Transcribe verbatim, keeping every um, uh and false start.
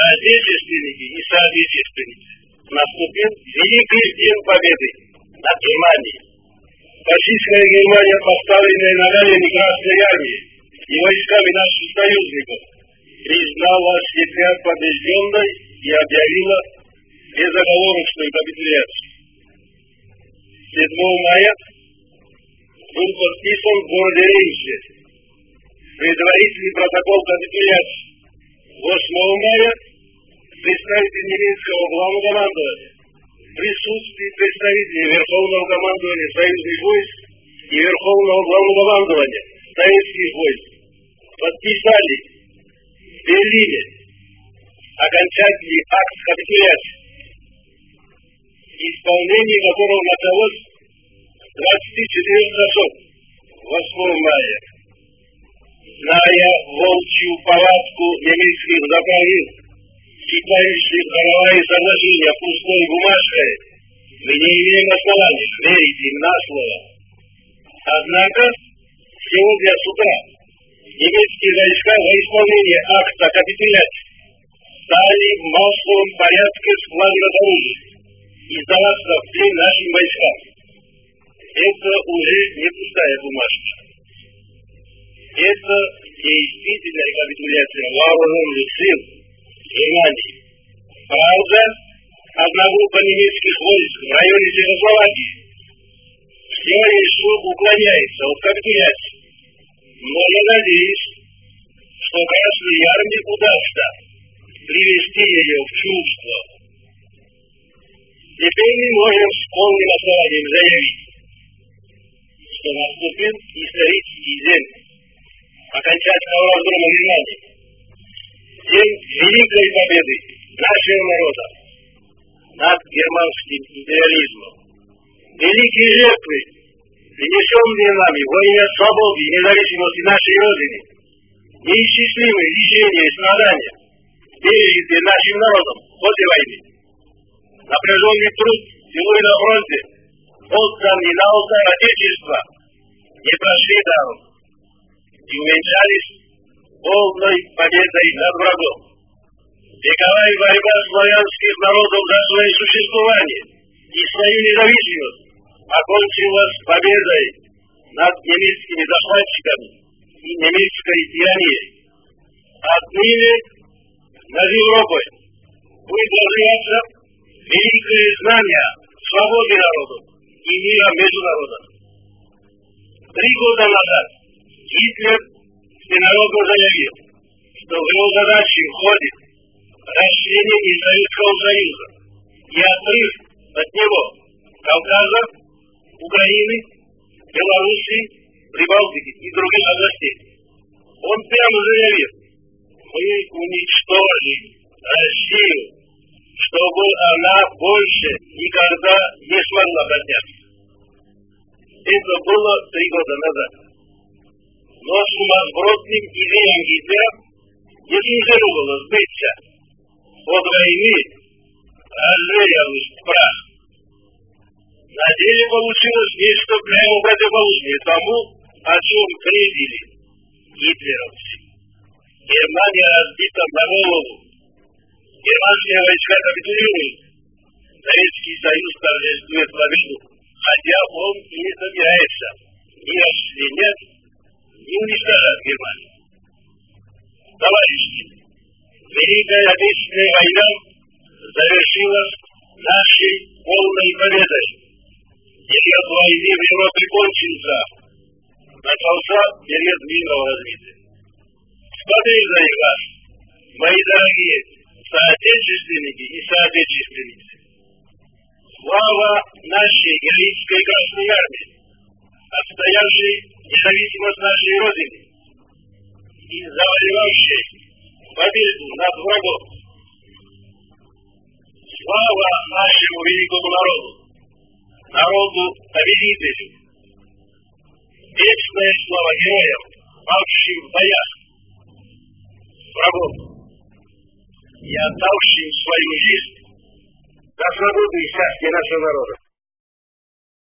соотечественники и соотечественницы, наступил великий день победы над Германией. Фашистская Германия, поставленная на колени Красной Армии и войсками наших союзников, признала себя побежденной и объявила безоговорочную капитуляцию. седьмого мая был подписан в городе Реймсе предварительный протокол капитуляции. восьмого мая представитель немецкого главнокомандования в присутствии представителей Верховного командования союзных войск и Верховного главнокомандования советских войск подписали в Берлине окончательный акт капитуляции, исполнение которого началось с двадцати четырёх часов восьмого мая. Зная волчью повадку немецких заправил, считающих договора и соглашения пустой бумажкой, мы не имеем основания верить им на слово. Однако, сегодня с утра немецкие войска во исполнение акта капитуляции стали в массовом порядке складывать оружие и сдаваться в плен нашим войскам. Это уже не пустая бумажка. Это действительная капитуляция вооруженных сил Германии. Правда, одна группа немецких войск в районе Чехословакии все еще уклоняется от капитуляции. Но я надеюсь, что Красной Армии удастся привести ее в чувство. Теперь мы можем с полным основанием заявить, что наступил исторический день окончательного разгрома Германии, день великой победы нашего народа над германским империализмом. Великие жертвы, принесенные нами во имя свободы и независимости нашей Родины, неисчислимые лишения и страдания, пережитые нашим народом в ходе войны, напряженный труд силой на фронте, отданный на алтарь Отечества, не прошли даром и увенчались полной победой над врагом. Вековая борьба славянских народов за свое существование и свою независимость окончилась победой над немецкими захватчиками и немецкой тиранией. Отныне над Европой будет развиваться великое знание свободы народов и мира между народами. Три года назад Гитлер всенародно заявил, что в его задачи входит расчленение Советского Союза и отрыв от него Кавказа, Украины, Белоруссии, Прибалтики и других областей. Он прямо заявил: мы уничтожим Россию, чтобы она больше никогда не смогла подняться. Это было три года назад. Но сумасбродным идеям Гитлера не суждено было сбыться. От войны развеялась в прах. На деле получилось нечто прямо противоположное тому, о чем предвидели гитлеровцы. Германия разбита на голову. Германские войска капитулируют. Советский Союз торжествует победу, хотя он и не собирается ни расчленять, ни уничтожать Германию. Товарищи, Великая Отечественная война завершилась нашей полной победой. Период войны в Европе кончился. Начался период мирного развития. С победой вас, мои дорогие соотечественники и соотечественницы! Слава нашей героической Красной Армии, отстоявшей независимость нашей Родины и завоевавшей победу над врагом. Слава нашему великому народу, народу-победителю. Вечная слава героям, павшим в боях с врагом и отдавшим свою жизнь за свободу и счастье нашего народа.